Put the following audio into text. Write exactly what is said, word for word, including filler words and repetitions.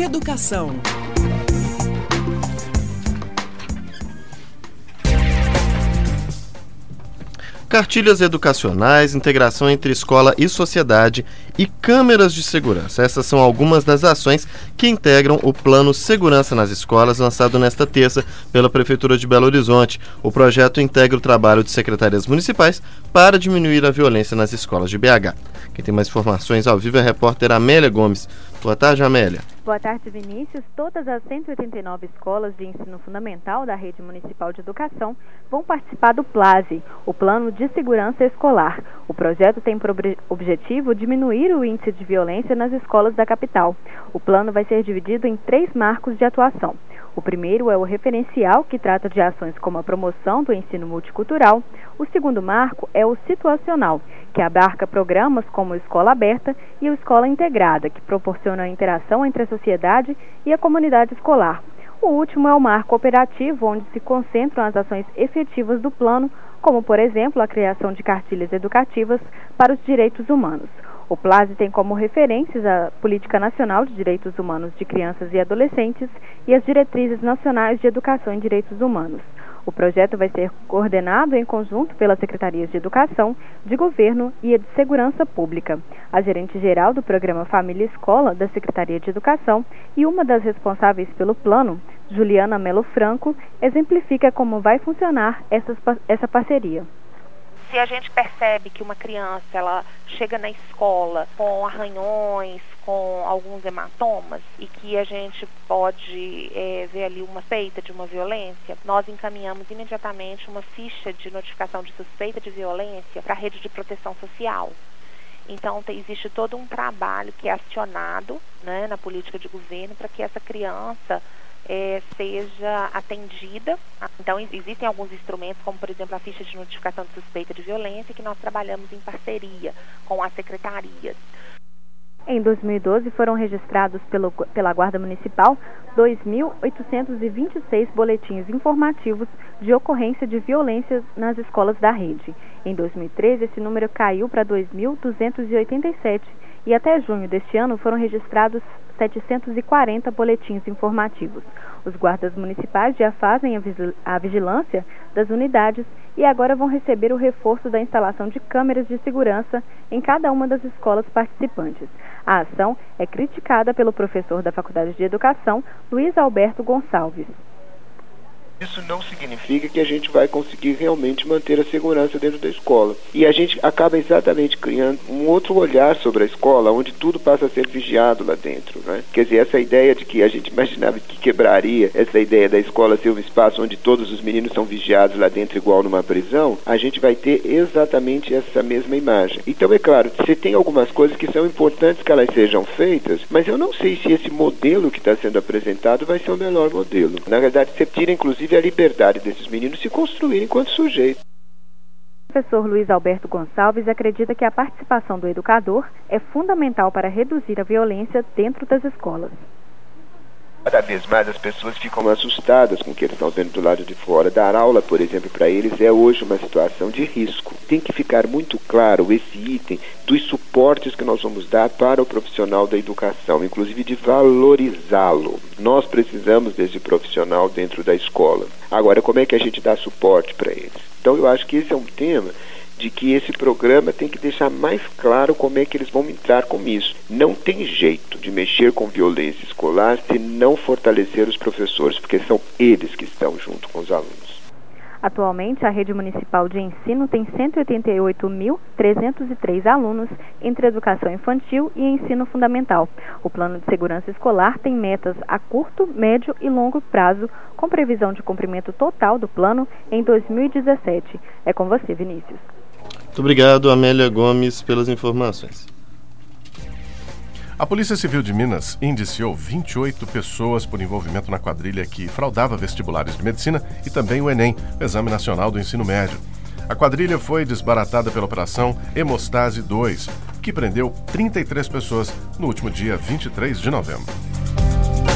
Educação. Cartilhas educacionais, integração entre escola e sociedade e câmeras de segurança. Essas são algumas das ações que integram o Plano Segurança nas Escolas, lançado nesta terça pela Prefeitura de Belo Horizonte. O projeto integra o trabalho de secretarias municipais para diminuir a violência nas escolas de B H. Quem tem mais informações ao vivo é a repórter Amélia Gomes. Boa tarde, Amélia. Boa tarde, Vinícius. Todas as cento e oitenta e nove escolas de ensino fundamental da Rede Municipal de Educação vão participar do PLASE, o Plano de Segurança Escolar. O projeto tem por objetivo diminuir o índice de violência nas escolas da capital. O plano vai ser dividido em três marcos de atuação. O primeiro é o referencial, que trata de ações como a promoção do ensino multicultural. O segundo marco é o situacional, que abarca programas como Escola Aberta e o Escola Integrada, que proporcionam a interação entre a sociedade e a comunidade escolar. O último é o marco operativo, onde se concentram as ações efetivas do plano, como, por exemplo, a criação de cartilhas educativas para os direitos humanos. O PLASE tem como referências a Política Nacional de Direitos Humanos de Crianças e Adolescentes e as Diretrizes Nacionais de Educação em Direitos Humanos. O projeto vai ser coordenado em conjunto pelas Secretarias de Educação, de Governo e de Segurança Pública. A gerente-geral do programa Família Escola da Secretaria de Educação e uma das responsáveis pelo plano, Juliana Melo Franco, exemplifica como vai funcionar essas, essa parceria. Se a gente percebe que uma criança ela chega na escola com arranhões, com alguns hematomas e que a gente pode é, ver ali uma suspeita de uma violência, nós encaminhamos imediatamente uma ficha de notificação de suspeita de violência para a rede de proteção social. Então tem, existe todo um trabalho que é acionado, né, na política de governo para que essa criança É, seja atendida. Então existem alguns instrumentos, como por exemplo a ficha de notificação de suspeita de violência, que nós trabalhamos em parceria com as secretarias. Em dois mil e doze foram registrados pelo, pela Guarda Municipal dois mil oitocentos e vinte e seis boletins informativos de ocorrência de violência nas escolas da rede. Em dois mil e treze esse número caiu para dois mil duzentos e oitenta e sete e até junho deste ano foram registrados setecentos e quarenta boletins informativos. Os guardas municipais já fazem a vigilância das unidades e agora vão receber o reforço da instalação de câmeras de segurança em cada uma das escolas participantes. A ação é criticada pelo professor da Faculdade de Educação, Luiz Alberto Gonçalves. Isso não significa que a gente vai conseguir realmente manter a segurança dentro da escola. E a gente acaba exatamente criando um outro olhar sobre a escola, onde tudo passa a ser vigiado lá dentro, né? Quer dizer, essa ideia de que a gente imaginava que quebraria, essa ideia da escola ser um espaço onde todos os meninos são vigiados lá dentro igual numa prisão, a gente vai ter exatamente essa mesma imagem. Então, é claro, você tem algumas coisas que são importantes que elas sejam feitas, mas eu não sei se esse modelo que está sendo apresentado vai ser o melhor modelo. Na verdade, você tira, inclusive, a liberdade desses meninos se construírem enquanto sujeitos. O professor Luiz Alberto Gonçalves acredita que a participação do educador é fundamental para reduzir a violência dentro das escolas. Cada vez mais as pessoas ficam assustadas com o que eles estão vendo do lado de fora. Dar aula, por exemplo, para eles é hoje uma situação de risco. Tem que ficar muito claro esse item dos suportes que nós vamos dar para o profissional da educação, inclusive de valorizá-lo. Nós precisamos desse profissional dentro da escola. Agora, como é que a gente dá suporte para eles? Então, eu acho que esse é um tema de que esse programa tem que deixar mais claro como é que eles vão entrar com isso. Não tem jeito de mexer com violência escolar se não fortalecer os professores, porque são eles que estão junto com os alunos. Atualmente, a Rede Municipal de Ensino tem cento e oitenta e oito mil trezentos e três alunos entre educação infantil e ensino fundamental. O Plano de Segurança Escolar tem metas a curto, médio e longo prazo, com previsão de cumprimento total do plano em dois mil e dezessete. É com você, Vinícius. Muito obrigado, Amélia Gomes, pelas informações. A Polícia Civil de Minas indiciou vinte e oito pessoas por envolvimento na quadrilha que fraudava vestibulares de medicina e também o Enem, o Exame Nacional do Ensino Médio. A quadrilha foi desbaratada pela Operação Hemostase dois, que prendeu trinta e três pessoas no último dia vinte e três de novembro.